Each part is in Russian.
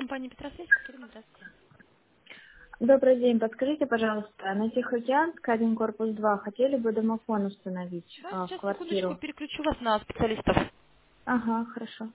Компания Петросвязь, Катерина, здравствуйте. Добрый день. Подскажите, пожалуйста, на Тихоокеанской, 1 корпус 2, хотели бы домофон установить Да, в сейчас, секундочку, квартиру? переключу вас на специалистов. Ага, хорошо.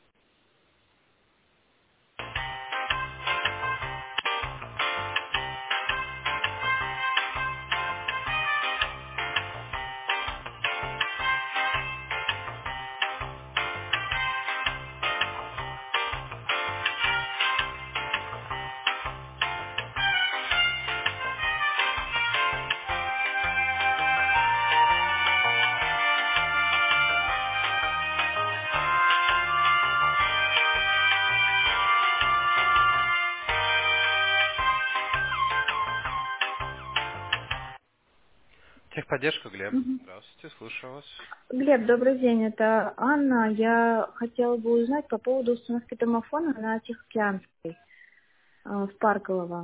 Техподдержка, Глеб. Мгм. Здравствуйте, слушаю вас. Глеб, добрый день. Это Анна. Я хотела бы узнать по поводу установки домофона на Тихоокеанской, в Парково.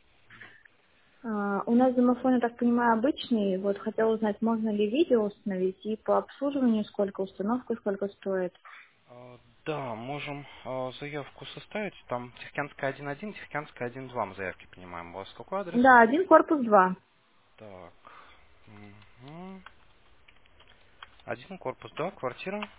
У нас домофон, я так понимаю, обычный. Вот хотела узнать, можно ли видео установить и по обслуживанию сколько, установка сколько стоит. Да, можем заявку составить. Там Тихоокеанская 1.1, Тихоокеанская 1.2 мы заявки принимаем. У вас какой адрес? Да, 1 корпус 2. Так. Мгм. Один корпус, да, квартира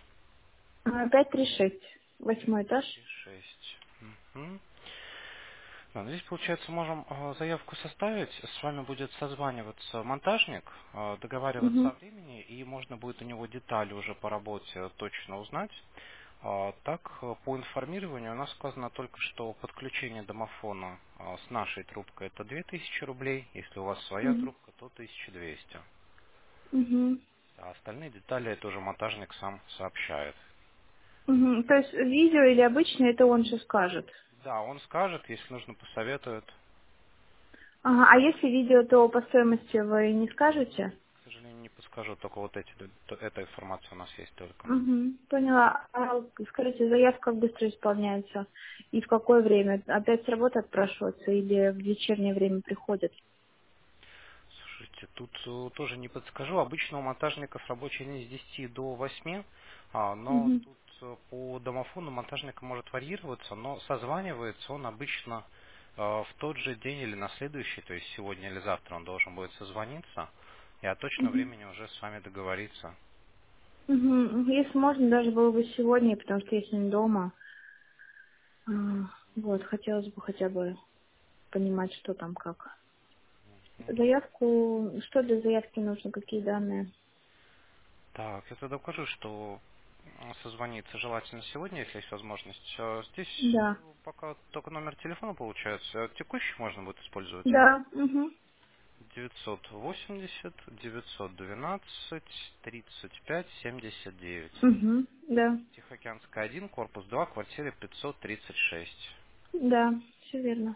536. 8 этаж. 536. Мгм. Да, ну здесь, получается, можем заявку составить. С вами будет созваниваться монтажник, договариваться о Угу. времени, и можно будет у него детали уже по работе точно узнать. Так, по информированию у нас сказано только, что подключение домофона с нашей трубкой это 2000 рублей, если у вас своя Угу. трубка, то 1200. Угу. А остальные детали это уже монтажник сам сообщает. Мгм. То есть видео или обычное, это он же скажет. Да, он скажет, если нужно, посоветует. Ага, а если видео, то по стоимости вы не скажете? К сожалению, не подскажу, только вот эта информация у нас есть только. Угу, поняла. А скажите, заявка быстро исполняется? И в какое время? Опять с работы отпрашиваться или в вечернее время приходят? Слушайте, тут тоже не подскажу. Обычно у монтажников рабочий день с 10 до 8, но Угу. тут по домофону монтажник может варьироваться, но созванивается он обычно в тот же день или на следующий, то есть сегодня или завтра он должен будет созвониться и о точном Угу. времени уже с вами договориться. Угу. Если можно, даже было бы сегодня, потому что я сегодня дома. А, Вот, хотелось бы хотя бы понимать, что там как. Заявку, что для заявки нужно, какие данные? Так, я тогда укажу, что созвониться желательно сегодня, если есть возможность. Здесь Да. пока только номер телефона получается. Текущий можно будет использовать. Да. Угу. 980 912 35 79. Угу. Да. Тихоокеанская 1, корпус 2, квартира 536. Да, все верно.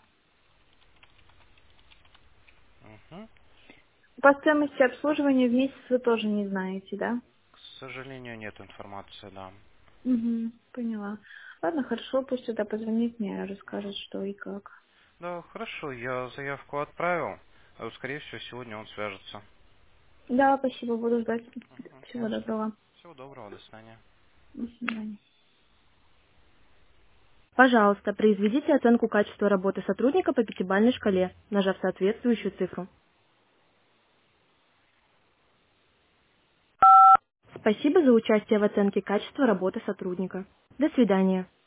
Мгм. По стоимости обслуживания в месяц вы тоже не знаете, да? К сожалению, нет информации, да. Угу, поняла. Ладно, хорошо, пусть сюда позвонит мне, расскажет, Мгм. что и как. Да, хорошо, я заявку отправил. Скорее всего, сегодня он свяжется. Да, спасибо, буду ждать. Мгм. Всего доброго. Всего доброго, до свидания. До свидания. Пожалуйста, произведите оценку качества работы сотрудника по пятибалльной шкале, нажав соответствующую цифру. Спасибо за участие в оценке качества работы сотрудника. До свидания.